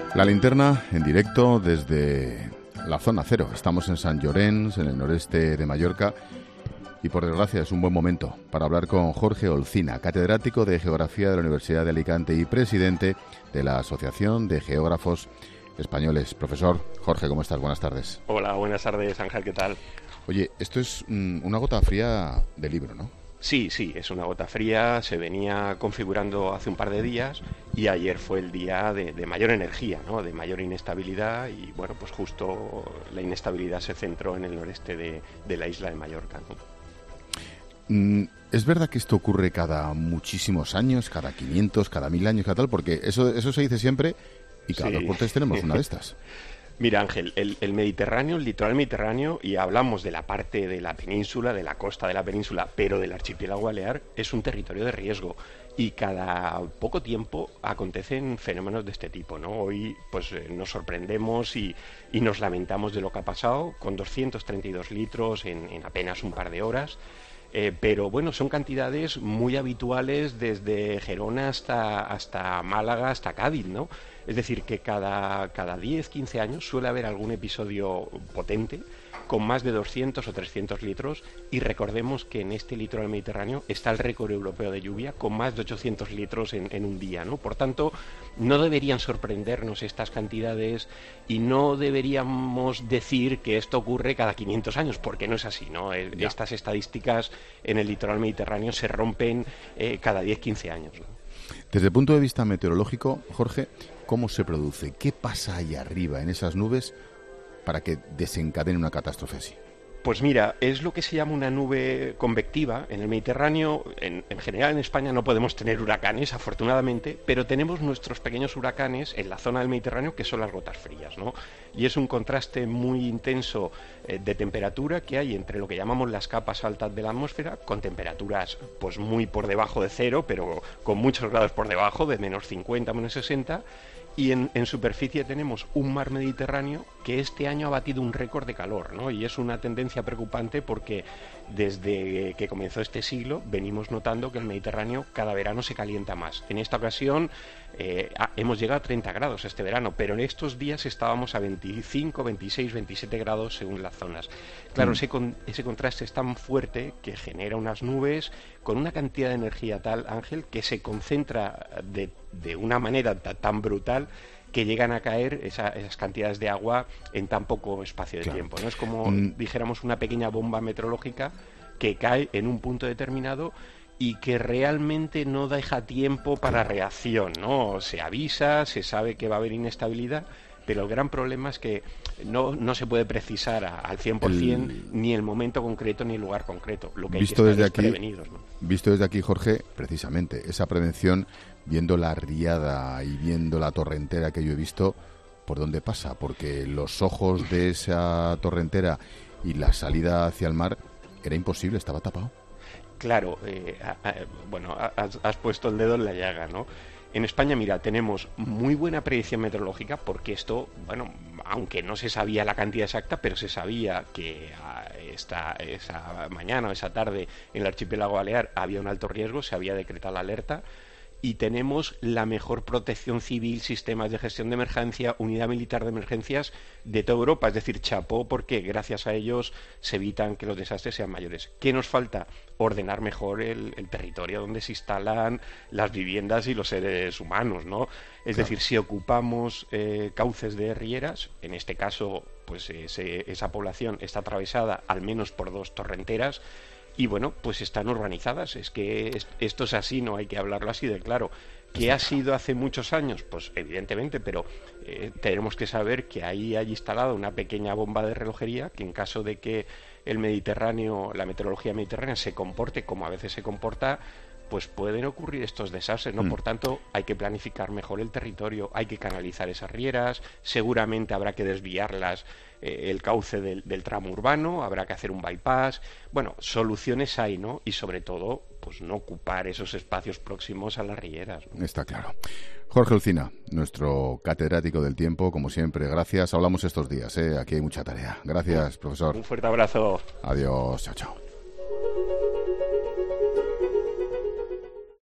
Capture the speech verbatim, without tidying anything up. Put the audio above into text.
La linterna en directo desde la zona cero. Estamos en Sant Llorenç, en el noreste de Mallorca, y por desgracia es un buen momento para hablar con Jorge Olcina, catedrático de Geografía de la Universidad de Alicante y presidente de la Asociación de Geógrafos Españoles. Profesor Jorge, ¿cómo estás? Buenas tardes. Hola, buenas tardes, Ángel, ¿qué tal? Oye, esto es mm, una gota fría de libro, ¿no? Sí, sí, es una gota fría, se venía configurando hace un par de días y ayer fue el día de, de mayor energía, ¿no? De mayor inestabilidad y bueno, pues justo la inestabilidad se centró en el noreste de, de la isla de Mallorca, ¿no? Mm, ¿Es verdad que esto ocurre cada muchísimos años, cada quinientos, cada mil años, cada tal? Porque eso, eso se dice siempre y cada Sí. dos por tres tenemos una de estas. Mira, Ángel, el, el Mediterráneo, el litoral mediterráneo, y hablamos de la parte de la península, de la costa de la península, pero del archipiélago balear, es un territorio de riesgo. Y cada poco tiempo acontecen fenómenos de este tipo, ¿no? Hoy pues eh, nos sorprendemos y, y nos lamentamos de lo que ha pasado, con doscientos treinta y dos litros en, en apenas un par de horas. Eh, pero bueno, son cantidades muy habituales desde Gerona hasta, hasta Málaga, hasta Cádiz, ¿no? Es decir, que cada, cada diez, quince años suele haber algún episodio potente con más de doscientos o trescientos litros, y recordemos que en este litoral mediterráneo está el récord europeo de lluvia con más de ochocientos litros en, en un día, ¿no? Por tanto, no deberían sorprendernos estas cantidades y no deberíamos decir que esto ocurre cada quinientos años, porque no es así, ¿no? El, estas estadísticas en el litoral mediterráneo se rompen eh, cada diez, quince años, ¿no? Desde el punto de vista meteorológico, Jorge, ¿cómo se produce? ¿Qué pasa ahí arriba en esas nubes para que desencadene una catástrofe así? Pues mira, es lo que se llama una nube convectiva. En el Mediterráneo, en, en general en España no podemos tener huracanes, afortunadamente, pero tenemos nuestros pequeños huracanes en la zona del Mediterráneo, que son las gotas frías, ¿no? Y es un contraste muy intenso eh, de temperatura que hay entre lo que llamamos las capas altas de la atmósfera, con temperaturas pues muy por debajo de cero, pero con muchos grados por debajo, de menos cincuenta, menos sesenta. Y en, en superficie tenemos un mar Mediterráneo que este año ha batido un récord de calor, ¿no? Y es una tendencia preocupante porque desde que comenzó este siglo venimos notando que el Mediterráneo cada verano se calienta más. En esta ocasión eh, hemos llegado a treinta grados este verano, pero en estos días estábamos a veinticinco, veintiséis, veintisiete grados según las zonas. Claro, mm. ese, con, ese contraste es tan fuerte que genera unas nubes con una cantidad de energía tal, Ángel, que se concentra de, de una manera tan brutal que llegan a caer esa, esas cantidades de agua en tan poco espacio de claro. tiempo, ¿no? Es como, mm. dijéramos, una pequeña bomba meteorológica que cae en un punto determinado y que realmente no deja tiempo para reacción, ¿no? Se avisa, se sabe que va a haber inestabilidad, pero el gran problema es que no, no se puede precisar a, al cien por ciento el... ni el momento concreto ni el lugar concreto. Lo que hay visto que estar desde es aquí, prevenidos, ¿no? Visto desde aquí, Jorge, precisamente, esa prevención, viendo la riada y viendo la torrentera que yo he visto, ¿por dónde pasa? Porque los ojos de esa torrentera y la salida hacia el mar era imposible, estaba tapado. Claro, eh, a, a, bueno, has, has puesto el dedo en la llaga, ¿no? En España, mira, tenemos muy buena predicción meteorológica porque esto, bueno, aunque no se sabía la cantidad exacta, pero se sabía que esta, esa mañana o esa tarde en el archipiélago balear había un alto riesgo, se había decretado la alerta. Y tenemos la mejor protección civil, sistemas de gestión de emergencia, unidad militar de emergencias de toda Europa. Es decir, chapó, porque gracias a ellos se evitan que los desastres sean mayores. ¿Qué nos falta? Ordenar mejor el, el territorio donde se instalan las viviendas y los seres humanos, ¿no? Es claro. decir, si ocupamos eh, cauces de rieras, en este caso, pues ese, esa población está atravesada al menos por dos torrenteras, y bueno, pues están urbanizadas. Es que esto es así, no hay que hablarlo así de claro. ¿Qué ha sido hace muchos años? Pues evidentemente, pero eh, tenemos que saber que ahí hay instalada una pequeña bomba de relojería que en caso de que el Mediterráneo, la meteorología mediterránea se comporte como a veces se comporta, pues pueden ocurrir estos desastres, ¿no? Mm. Por tanto, hay que planificar mejor el territorio, hay que canalizar esas rieras, seguramente habrá que desviarlas eh, el cauce del, del tramo urbano, habrá que hacer un bypass. Bueno, soluciones hay, ¿no? Y sobre todo, pues no ocupar esos espacios próximos a las rieras, ¿no? Está claro. Jorge Olcina, nuestro catedrático del tiempo, como siempre, gracias. Hablamos estos días, ¿eh? Aquí hay mucha tarea. Gracias, profesor. Un fuerte abrazo. Adiós, chao, chao.